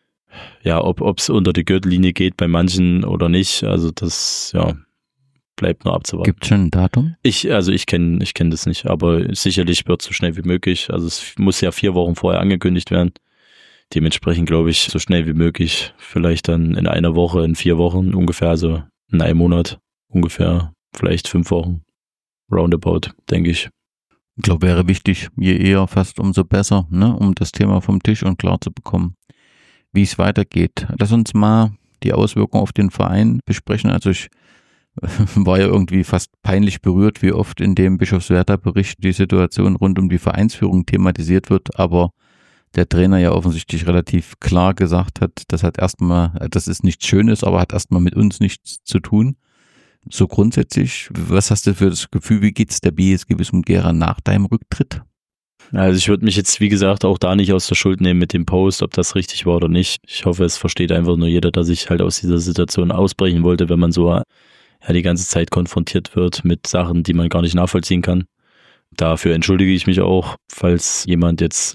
Speaker 2: ja, ob es unter die Gürtellinie geht bei manchen oder nicht. Also das, ja, bleibt nur abzuwarten.
Speaker 1: Gibt es schon ein Datum?
Speaker 2: Ich, also ich kenne ich kenn das nicht, aber sicherlich wird es so schnell wie möglich. Also es muss ja vier Wochen vorher angekündigt werden. Dementsprechend glaube ich, so schnell wie möglich. Vielleicht dann in einer Woche, in vier Wochen ungefähr, also in einem Monat ungefähr, vielleicht fünf Wochen. Roundabout, denke ich.
Speaker 1: Ich glaube, wäre wichtig, je eher fast umso besser, ne, um das Thema vom Tisch und klar zu bekommen, wie es weitergeht. Lass uns mal die Auswirkungen auf den Verein besprechen. Also ich war ja irgendwie fast peinlich berührt, wie oft in dem Bischofswerda-Bericht die Situation rund um die Vereinsführung thematisiert wird, aber der Trainer ja offensichtlich relativ klar gesagt hat, das hat erstmal, das ist nichts Schönes, aber hat erstmal mit uns nichts zu tun. So grundsätzlich, was hast du für das Gefühl, wie geht's der B S G Wismut Gera nach deinem Rücktritt?
Speaker 2: Also ich würde mich jetzt, wie gesagt, auch da nicht aus der Schuld nehmen mit dem Post, ob das richtig war oder nicht. Ich hoffe, es versteht einfach nur jeder, dass ich halt aus dieser Situation ausbrechen wollte, wenn man so ja die ganze Zeit konfrontiert wird mit Sachen, die man gar nicht nachvollziehen kann. Dafür entschuldige ich mich auch, falls jemand jetzt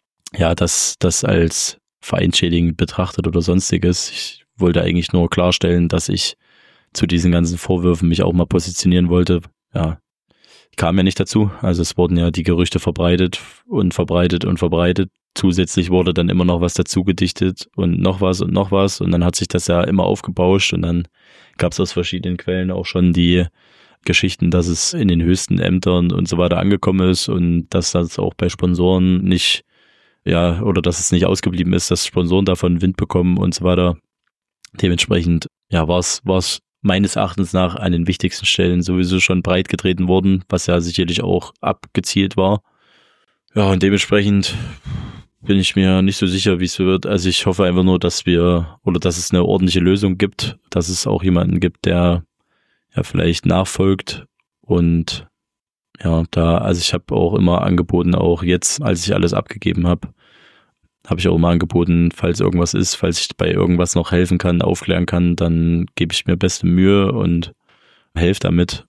Speaker 2: ja das, das als vereinschädigend betrachtet oder sonstiges. Ich wollte eigentlich nur klarstellen, dass ich zu diesen ganzen Vorwürfen mich auch mal positionieren wollte. Ja, kam ja nicht dazu. Also es wurden ja die Gerüchte verbreitet und verbreitet und verbreitet. Zusätzlich wurde dann immer noch was dazu gedichtet und noch was und noch was. Und dann hat sich das ja immer aufgebauscht und dann gab es aus verschiedenen Quellen auch schon die Geschichten, dass es in den höchsten Ämtern und so weiter angekommen ist und dass das auch bei Sponsoren nicht, ja, oder dass es nicht ausgeblieben ist, dass Sponsoren davon Wind bekommen und so weiter. Dementsprechend, ja, war es, war es meines Erachtens nach an den wichtigsten Stellen sowieso schon breit getreten worden, was ja sicherlich auch abgezielt war. Ja, und dementsprechend bin ich mir nicht so sicher, wie es wird. Also ich hoffe einfach nur, dass wir, oder dass es eine ordentliche Lösung gibt, dass es auch jemanden gibt, der ja vielleicht nachfolgt und ja, da, also ich habe auch immer angeboten, auch jetzt, als ich alles abgegeben habe, habe ich auch immer angeboten, falls irgendwas ist, falls ich bei irgendwas noch helfen kann, aufklären kann, dann gebe ich mir beste Mühe und helfe damit,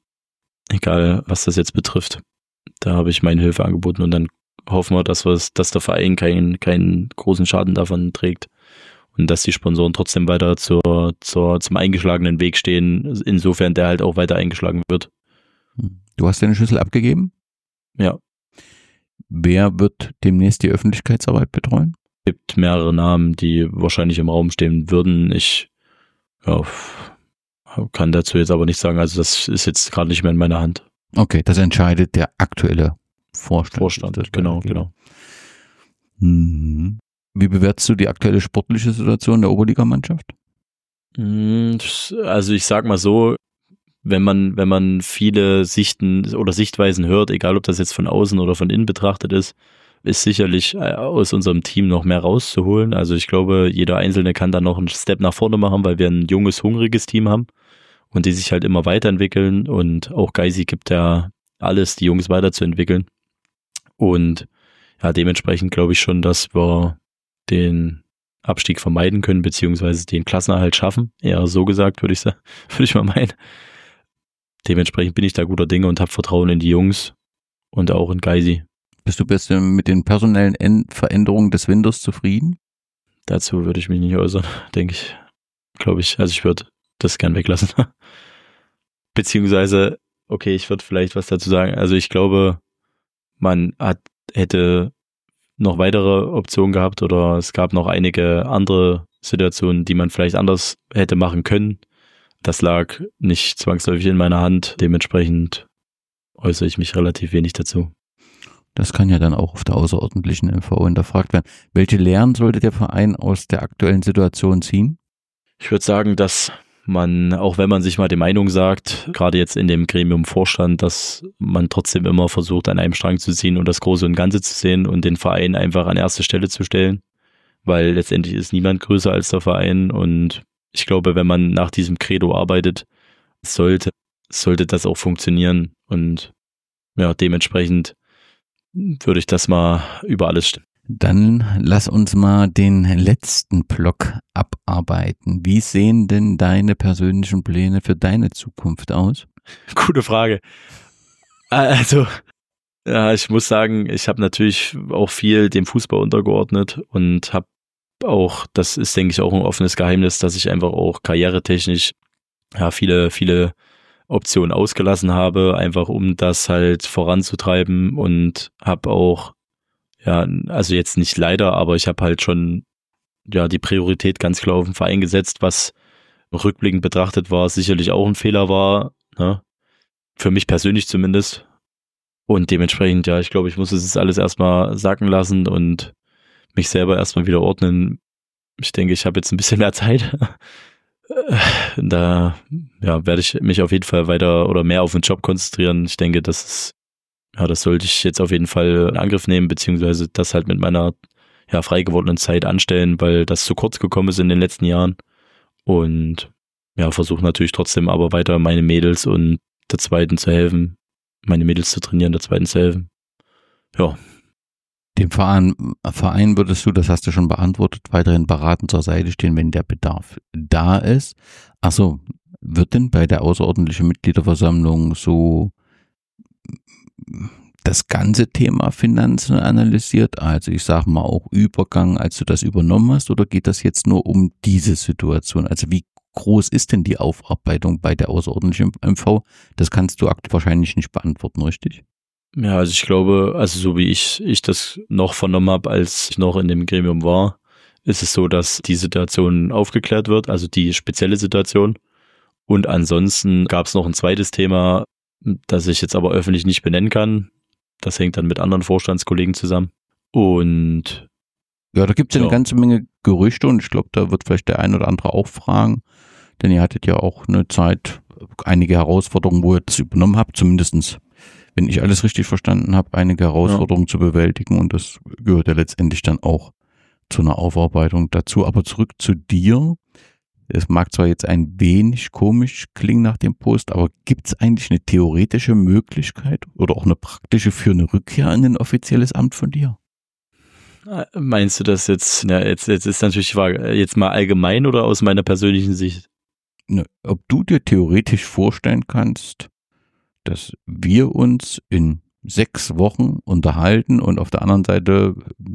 Speaker 2: egal was das jetzt betrifft. Da habe ich meine Hilfe angeboten und dann hoffen wir, dass, wir, dass der Verein keinen, keinen großen Schaden davon trägt und dass die Sponsoren trotzdem weiter zur, zur, zum eingeschlagenen Weg stehen, insofern der halt auch weiter eingeschlagen wird.
Speaker 1: Du hast deine Schlüssel abgegeben?
Speaker 2: Ja.
Speaker 1: Wer wird demnächst die Öffentlichkeitsarbeit betreuen?
Speaker 2: Es gibt mehrere Namen, die wahrscheinlich im Raum stehen würden. Ich ja, kann dazu jetzt aber nicht sagen. Also das ist jetzt gerade nicht mehr in meiner Hand.
Speaker 1: Okay, das entscheidet der aktuelle Vorstand.
Speaker 2: Vorstand, genau, genau.
Speaker 1: Mhm. Wie bewertest du die aktuelle sportliche Situation der Oberligamannschaft?
Speaker 2: Also ich sag mal so, wenn man, wenn man viele Sichten oder Sichtweisen hört, egal ob das jetzt von außen oder von innen betrachtet ist, ist sicherlich aus unserem Team noch mehr rauszuholen. Also ich glaube, jeder Einzelne kann da noch einen Step nach vorne machen, weil wir ein junges, hungriges Team haben und die sich halt immer weiterentwickeln und auch Geisi gibt ja alles, die Jungs weiterzuentwickeln. Und ja, dementsprechend glaube ich schon, dass wir den Abstieg vermeiden können, beziehungsweise den Klassenerhalt schaffen. Eher so gesagt, würde ich sagen, würde ich mal meinen. Dementsprechend bin ich da guter Dinge und habe Vertrauen in die Jungs und auch in Geisi.
Speaker 1: Bist du bist mit den personellen Veränderungen des Winters zufrieden?
Speaker 2: Dazu würde ich mich nicht äußern, denke ich. Glaube ich, also ich würde das gern weglassen. Beziehungsweise, okay, ich würde vielleicht was dazu sagen. Also ich glaube, man hat, hätte noch weitere Optionen gehabt oder es gab noch einige andere Situationen, die man vielleicht anders hätte machen können. Das lag nicht zwangsläufig in meiner Hand. Dementsprechend äußere ich mich relativ wenig dazu.
Speaker 1: Das kann ja dann auch auf der außerordentlichen M V hinterfragt werden. Welche Lehren sollte der Verein aus der aktuellen Situation ziehen?
Speaker 2: Ich würde sagen, dass man, auch wenn man sich mal die Meinung sagt, gerade jetzt in dem Gremium Vorstand, dass man trotzdem immer versucht, an einem Strang zu ziehen und das Große und Ganze zu sehen und den Verein einfach an erste Stelle zu stellen, weil letztendlich ist niemand größer als der Verein und ich glaube, wenn man nach diesem Credo arbeitet, sollte, sollte das auch funktionieren und ja, dementsprechend würde ich das mal über alles stellen.
Speaker 1: Dann lass uns mal den letzten Block abarbeiten. Wie sehen denn deine persönlichen Pläne für deine Zukunft aus?
Speaker 2: Gute Frage. Also, ja, ich muss sagen, ich habe natürlich auch viel dem Fußball untergeordnet und habe auch, das ist, denke ich, auch ein offenes Geheimnis, dass ich einfach auch karrieretechnisch ja viele, viele Optionen ausgelassen habe, einfach um das halt voranzutreiben und habe auch, ja, also jetzt nicht leider, aber ich habe halt schon ja die Priorität ganz klar auf den Verein gesetzt, was rückblickend betrachtet war, sicherlich auch ein Fehler war, ne? Für mich persönlich zumindest. Und dementsprechend, ja, ich glaube, ich muss es jetzt alles erstmal sacken lassen und mich selber erstmal wieder ordnen. Ich denke, ich habe jetzt ein bisschen mehr Zeit. Da ja, werde ich mich auf jeden Fall weiter oder mehr auf den Job konzentrieren. Ich denke, das ist, ja, das sollte ich jetzt auf jeden Fall in Angriff nehmen, beziehungsweise das halt mit meiner ja, frei gewordenen Zeit anstellen, weil das zu kurz gekommen ist in den letzten Jahren. Und ja, versuche natürlich trotzdem aber weiter meine Mädels und der Zweiten zu helfen, meine Mädels zu trainieren, der Zweiten zu helfen. Ja.
Speaker 1: Dem Verein, Verein würdest du, das hast du schon beantwortet, weiterhin beratend zur Seite stehen, wenn der Bedarf da ist. Achso, wird denn bei der außerordentlichen Mitgliederversammlung so das ganze Thema Finanzen analysiert? Also ich sage mal auch Übergang, als du das übernommen hast, oder geht das jetzt nur um diese Situation? Also wie groß ist denn die Aufarbeitung bei der außerordentlichen M V? Das kannst du aktuell wahrscheinlich nicht beantworten, richtig?
Speaker 2: Ja, also ich glaube, also so wie ich, ich das noch vernommen habe, als ich noch in dem Gremium war, ist es so, dass die Situation aufgeklärt wird, also die spezielle Situation. Und ansonsten gab es noch ein zweites Thema, das ich jetzt aber öffentlich nicht benennen kann. Das hängt dann mit anderen Vorstandskollegen zusammen. Und
Speaker 1: ja, da gibt es ja eine ganze Menge Gerüchte und ich glaube, da wird vielleicht der ein oder andere auch fragen, denn ihr hattet ja auch eine Zeit, einige Herausforderungen, wo ihr das übernommen habt, zumindestens, wenn ich alles richtig verstanden habe, einige Herausforderungen ja. zu bewältigen und das gehört ja letztendlich dann auch zu einer Aufarbeitung dazu. Aber zurück zu dir. Es mag zwar jetzt ein wenig komisch klingen nach dem Post, aber gibt es eigentlich eine theoretische Möglichkeit oder auch eine praktische für eine Rückkehr in ein offizielles Amt von dir?
Speaker 2: Meinst du das jetzt, ja, jetzt, jetzt ist natürlich die Frage, jetzt mal allgemein oder aus meiner persönlichen Sicht?
Speaker 1: Ne, ob du dir theoretisch vorstellen kannst, dass wir uns in sechs Wochen unterhalten und auf der anderen Seite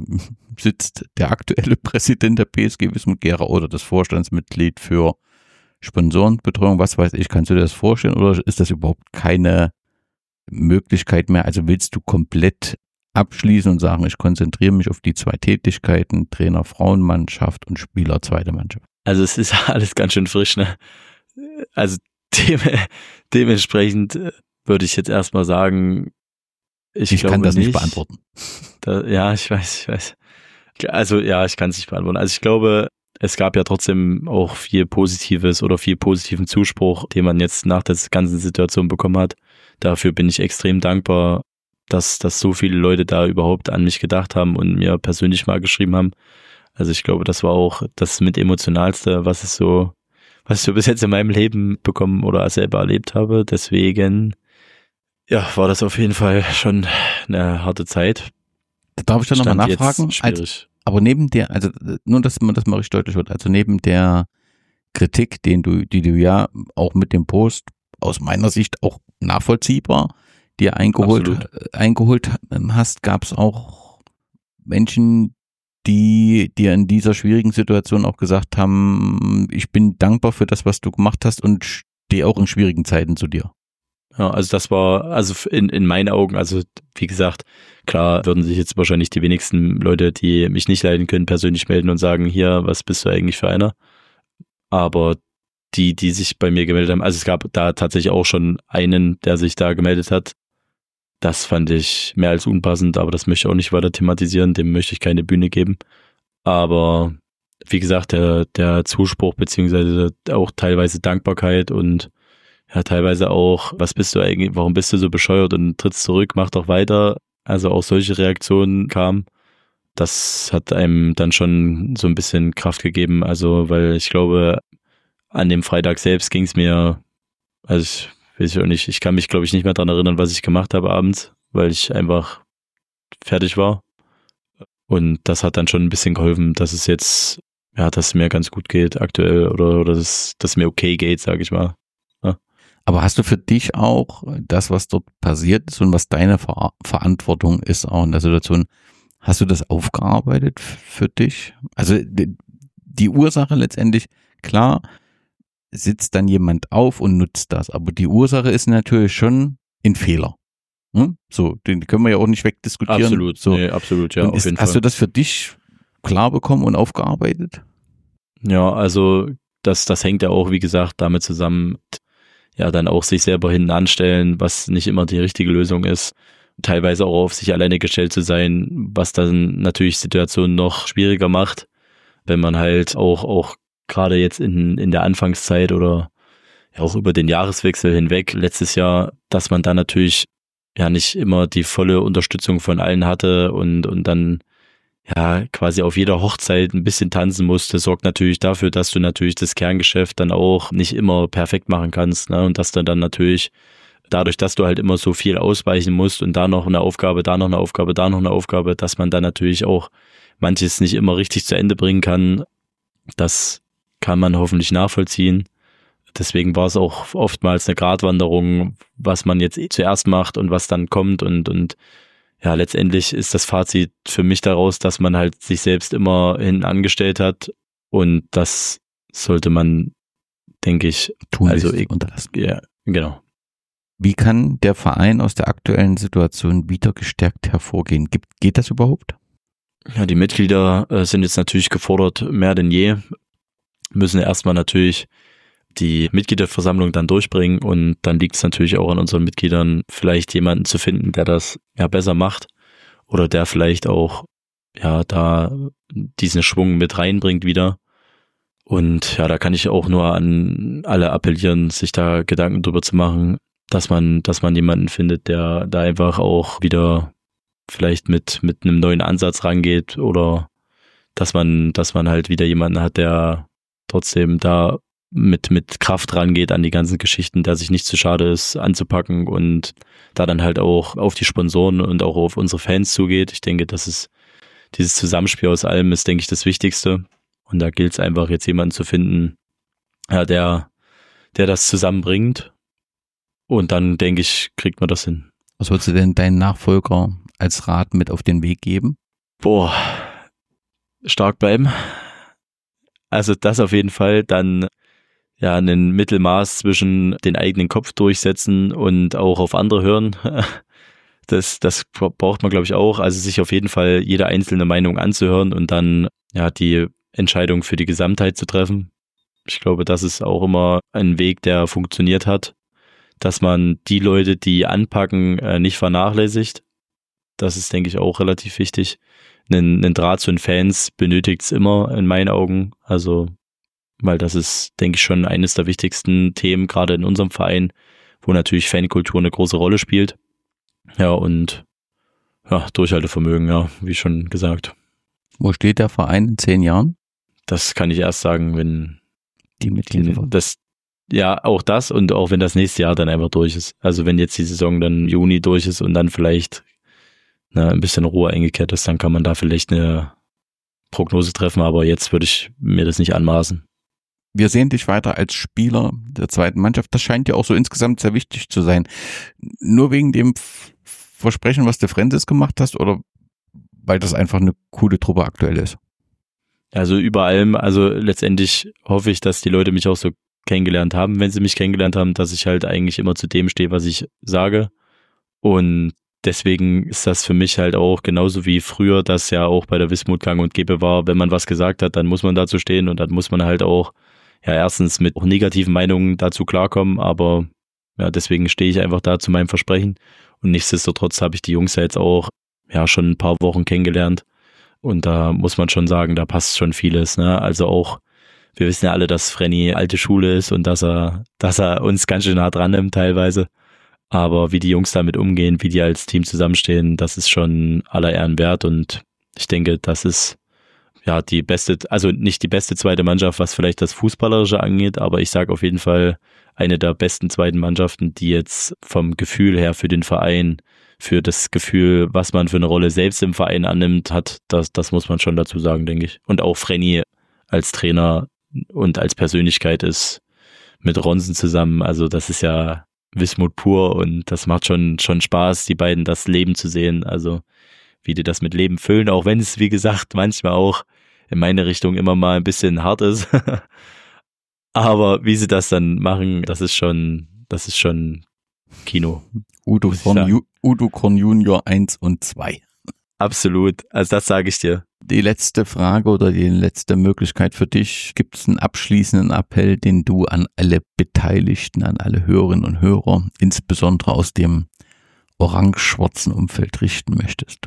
Speaker 1: sitzt der aktuelle Präsident der P S G Wismut Gera oder das Vorstandsmitglied für Sponsorenbetreuung, was weiß ich, kannst du dir das vorstellen oder ist das überhaupt keine Möglichkeit mehr? Also willst du komplett abschließen und sagen, ich konzentriere mich auf die zwei Tätigkeiten, Trainer Frauenmannschaft und Spieler zweite Mannschaft?
Speaker 2: Also es ist alles ganz schön frisch, ne? Also dem, dementsprechend würde ich jetzt erstmal sagen, ich,
Speaker 1: ich
Speaker 2: glaube
Speaker 1: kann das nicht,
Speaker 2: nicht
Speaker 1: beantworten.
Speaker 2: Da, ja, ich weiß, ich weiß. Also ja, ich kann es nicht beantworten. Also ich glaube, es gab ja trotzdem auch viel Positives oder viel positiven Zuspruch, den man jetzt nach der ganzen Situation bekommen hat. Dafür bin ich extrem dankbar, dass, dass so viele Leute da überhaupt an mich gedacht haben und mir persönlich mal geschrieben haben. Also ich glaube, das war auch das mit emotionalste, was es so, was ich so bis jetzt in meinem Leben bekommen oder selber erlebt habe. Deswegen, ja, war das auf jeden Fall schon eine harte Zeit.
Speaker 1: Darf ich da nochmal nachfragen? Als, aber neben der, also nur, dass man das mal richtig deutlich wird, also neben der Kritik, den du, die du ja auch mit dem Post aus meiner Sicht auch nachvollziehbar dir eingeholt, eingeholt hast, gab es auch Menschen, die dir in dieser schwierigen Situation auch gesagt haben, ich bin dankbar für das, was du gemacht hast und stehe auch in schwierigen Zeiten zu dir.
Speaker 2: Ja, also das war, also in, in meinen Augen, also wie gesagt, klar würden sich jetzt wahrscheinlich die wenigsten Leute, die mich nicht leiden können, persönlich melden und sagen, hier, was bist du eigentlich für einer? Aber die, die sich bei mir gemeldet haben, also es gab da tatsächlich auch schon einen, der sich da gemeldet hat. Das fand ich mehr als unpassend, aber das möchte ich auch nicht weiter thematisieren, dem möchte ich keine Bühne geben. Aber wie gesagt, der, der Zuspruch beziehungsweise auch teilweise Dankbarkeit und ja, teilweise auch, was bist du eigentlich, warum bist du so bescheuert und trittst zurück, mach doch weiter. Also auch solche Reaktionen kamen. Das hat einem dann schon so ein bisschen Kraft gegeben. Also, weil ich glaube, an dem Freitag selbst ging es mir, also ich weiß auch nicht, ich kann mich, glaube ich, nicht mehr daran erinnern, was ich gemacht habe abends, weil ich einfach fertig war. Und das hat dann schon ein bisschen geholfen, dass es jetzt, ja, dass es mir ganz gut geht aktuell oder, oder dass es mir okay geht, sage ich mal. Ja.
Speaker 1: Aber hast du für dich auch das, was dort passiert ist und was deine Ver- Verantwortung ist auch in der Situation, hast du das aufgearbeitet für dich? Also die, die Ursache letztendlich, klar, sitzt dann jemand auf und nutzt das, aber die Ursache ist natürlich schon ein Fehler. Hm? So, den können wir ja auch nicht wegdiskutieren.
Speaker 2: Absolut,
Speaker 1: so.
Speaker 2: nee, absolut, ja,
Speaker 1: und
Speaker 2: auf
Speaker 1: ist,
Speaker 2: jeden
Speaker 1: hast
Speaker 2: Fall.
Speaker 1: du das für dich klar bekommen und aufgearbeitet?
Speaker 2: Ja, also das, das hängt ja auch, wie gesagt, damit zusammen, ja, dann auch sich selber hinten anstellen, was nicht immer die richtige Lösung ist. Teilweise auch auf sich alleine gestellt zu sein, was dann natürlich Situationen noch schwieriger macht, wenn man halt auch, auch gerade jetzt in, in der Anfangszeit oder ja auch über den Jahreswechsel hinweg, letztes Jahr, dass man da natürlich ja nicht immer die volle Unterstützung von allen hatte und, und dann ja quasi auf jeder Hochzeit ein bisschen tanzen musste, sorgt natürlich dafür, dass du natürlich das Kerngeschäft dann auch nicht immer perfekt machen kannst, ne? Und dass du dann natürlich dadurch, dass du halt immer so viel ausweichen musst und da noch eine Aufgabe, da noch eine Aufgabe, da noch eine Aufgabe, dass man dann natürlich auch manches nicht immer richtig zu Ende bringen kann. Das kann man hoffentlich nachvollziehen. Deswegen war es auch oftmals eine Gratwanderung, was man jetzt zuerst macht und was dann kommt und, und ja, letztendlich ist das Fazit für mich daraus, dass man halt sich selbst immer hinten angestellt hat und das sollte man, denke ich,
Speaker 1: Tun
Speaker 2: also
Speaker 1: ich unterlassen.
Speaker 2: Ja, genau.
Speaker 1: Wie kann der Verein aus der aktuellen Situation wieder gestärkt hervorgehen? Gibt, geht das überhaupt?
Speaker 2: Ja, die Mitglieder äh, sind jetzt natürlich gefordert, mehr denn je, müssen erstmal natürlich die Mitgliederversammlung dann durchbringen und dann liegt es natürlich auch an unseren Mitgliedern, vielleicht jemanden zu finden, der das ja besser macht oder der vielleicht auch ja da diesen Schwung mit reinbringt wieder. Und ja, da kann ich auch nur an alle appellieren, sich da Gedanken drüber zu machen, dass man, dass man jemanden findet, der da einfach auch wieder vielleicht mit mit einem neuen Ansatz rangeht oder dass man, dass man halt wieder jemanden hat, der trotzdem da mit mit Kraft rangeht an die ganzen Geschichten, der sich nicht zu schade ist anzupacken und da dann halt auch auf die Sponsoren und auch auf unsere Fans zugeht. Ich denke, das ist dieses Zusammenspiel aus allem ist, denke ich, das Wichtigste. Und da gilt es einfach jetzt jemanden zu finden, ja, der der das zusammenbringt. Und dann, denke ich, kriegt man das hin.
Speaker 1: Was würdest du denn deinen Nachfolger als Rat mit auf den Weg geben?
Speaker 2: Boah, stark bleiben. Also das auf jeden Fall. Dann ja ein Mittelmaß zwischen den eigenen Kopf durchsetzen und auch auf andere hören. Das, das braucht man, glaube ich, auch. Also sich auf jeden Fall jede einzelne Meinung anzuhören und dann ja die Entscheidung für die Gesamtheit zu treffen. Ich glaube, das ist auch immer ein Weg, der funktioniert hat, dass man die Leute, die anpacken, nicht vernachlässigt. Das ist, denke ich, auch relativ wichtig. Einen, einen Draht zu den Fans benötigt es immer in meinen Augen. Also, weil das ist, denke ich, schon eines der wichtigsten Themen, gerade in unserem Verein, wo natürlich Fankultur eine große Rolle spielt. Ja, und ja, Durchhaltevermögen, ja, wie schon gesagt.
Speaker 1: Wo steht der Verein in zehn Jahren?
Speaker 2: Das kann ich erst sagen, wenn
Speaker 1: die Mitglieder
Speaker 2: das ja, auch das und auch wenn das nächste Jahr dann einfach durch ist. Also wenn jetzt die Saison dann Juni durch ist und dann vielleicht na, ein bisschen Ruhe eingekehrt ist, dann kann man da vielleicht eine Prognose treffen, aber jetzt würde ich mir das nicht anmaßen.
Speaker 1: Wir sehen dich weiter als Spieler der zweiten Mannschaft. Das scheint ja auch so insgesamt sehr wichtig zu sein. Nur wegen dem Versprechen, was du Frenzis gemacht hast oder weil das einfach eine coole Truppe aktuell ist?
Speaker 2: Also über allem, also letztendlich hoffe ich, dass die Leute mich auch so kennengelernt haben, wenn sie mich kennengelernt haben, dass ich halt eigentlich immer zu dem stehe, was ich sage. Und deswegen ist das für mich halt auch genauso wie früher, das ja auch bei der Wismut gang und gäbe war, wenn man was gesagt hat, dann muss man dazu stehen und dann muss man halt auch, ja, erstens mit auch negativen Meinungen dazu klarkommen, aber ja, deswegen stehe ich einfach da zu meinem Versprechen und nichtsdestotrotz habe ich die Jungs ja jetzt auch, ja, schon ein paar Wochen kennengelernt und da muss man schon sagen, da passt schon vieles, ne, also auch, wir wissen ja alle, dass Frenny alte Schule ist und dass er, dass er uns ganz schön nah dran nimmt teilweise. Aber wie die Jungs damit umgehen, wie die als Team zusammenstehen, das ist schon aller Ehren wert und ich denke, das ist ja die beste, also nicht die beste zweite Mannschaft, was vielleicht das Fußballerische angeht, aber ich sage auf jeden Fall eine der besten zweiten Mannschaften, die jetzt vom Gefühl her für den Verein, für das Gefühl, was man für eine Rolle selbst im Verein annimmt, hat, das, das muss man schon dazu sagen, denke ich. Und auch Frenny als Trainer und als Persönlichkeit ist mit Ronsen zusammen, also das ist ja Wismut pur und das macht schon schon Spaß, die beiden das Leben zu sehen, also wie die das mit Leben füllen, auch wenn es, wie gesagt, manchmal auch in meine Richtung immer mal ein bisschen hart ist, aber wie sie das dann machen, das ist schon, das ist schon Kino.
Speaker 1: Udo von Ju- Udo Korn Junior eins und zwei.
Speaker 2: Absolut, also das sage ich dir.
Speaker 1: Die letzte Frage oder die letzte Möglichkeit für dich, gibt es einen abschließenden Appell, den du an alle Beteiligten, an alle Hörerinnen und Hörer, insbesondere aus dem orange-schwarzen Umfeld richten möchtest?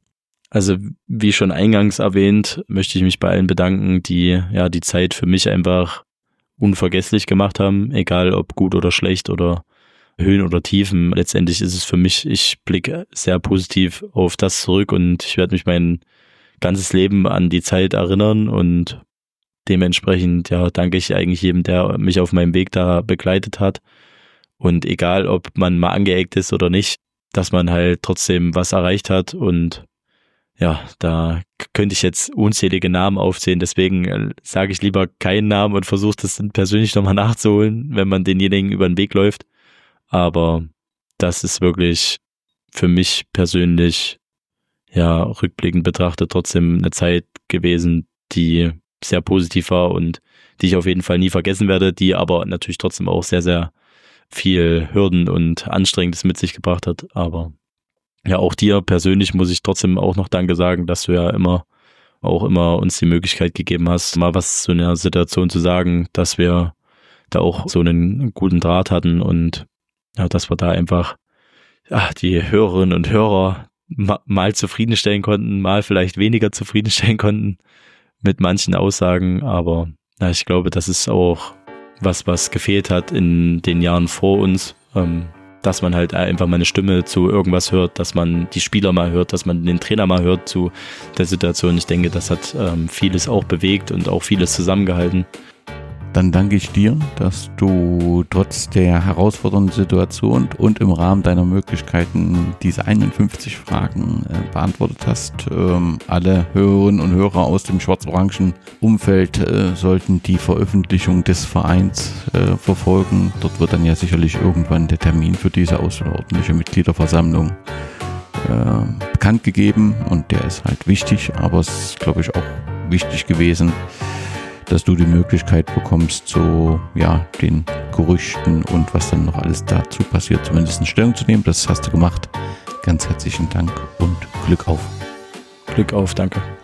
Speaker 2: Also wie schon eingangs erwähnt, möchte ich mich bei allen bedanken, die ja die Zeit für mich einfach unvergesslich gemacht haben, egal ob gut oder schlecht oder Höhen oder Tiefen. Letztendlich ist es für mich, ich blicke sehr positiv auf das zurück und ich werde mich mein ganzes Leben an die Zeit erinnern und dementsprechend ja danke ich eigentlich jedem, der mich auf meinem Weg da begleitet hat und egal, ob man mal angeeckt ist oder nicht, dass man halt trotzdem was erreicht hat und ja, da könnte ich jetzt unzählige Namen aufzählen, deswegen sage ich lieber keinen Namen und versuche das dann persönlich nochmal nachzuholen, wenn man denjenigen über den Weg läuft. Aber das ist wirklich für mich persönlich, ja, rückblickend betrachtet trotzdem eine Zeit gewesen, die sehr positiv war und die ich auf jeden Fall nie vergessen werde, die aber natürlich trotzdem auch sehr, sehr viel Hürden und Anstrengendes mit sich gebracht hat. Aber ja, auch dir persönlich muss ich trotzdem auch noch Danke sagen, dass du ja immer, auch immer uns die Möglichkeit gegeben hast, mal was zu einer Situation zu sagen, dass wir da auch so einen guten Draht hatten und ja, dass wir da einfach ja, die Hörerinnen und Hörer ma- mal zufriedenstellen konnten, mal vielleicht weniger zufriedenstellen konnten mit manchen Aussagen, aber ja, ich glaube, das ist auch was, was gefehlt hat in den Jahren vor uns, ähm, dass man halt einfach mal eine Stimme zu irgendwas hört, dass man die Spieler mal hört, dass man den Trainer mal hört zu der Situation. Ich denke, das hat ähm, vieles auch bewegt und auch vieles zusammengehalten.
Speaker 1: Dann danke ich dir, dass du trotz der herausfordernden Situation und im Rahmen deiner Möglichkeiten diese einundfünfzig Fragen äh, beantwortet hast. Ähm, alle Hörerinnen und Hörer aus dem schwarz-orangen Umfeld äh, sollten die Veröffentlichung des Vereins äh, verfolgen. Dort wird dann ja sicherlich irgendwann der Termin für diese außerordentliche Mitgliederversammlung äh, bekannt gegeben und der ist halt wichtig, aber es ist, glaube ich, auch wichtig gewesen, dass du die Möglichkeit bekommst, so ja den Gerüchten und was dann noch alles dazu passiert, zumindest eine Stellung zu nehmen. Das hast du gemacht. Ganz herzlichen Dank und Glück auf.
Speaker 2: Glück auf, danke.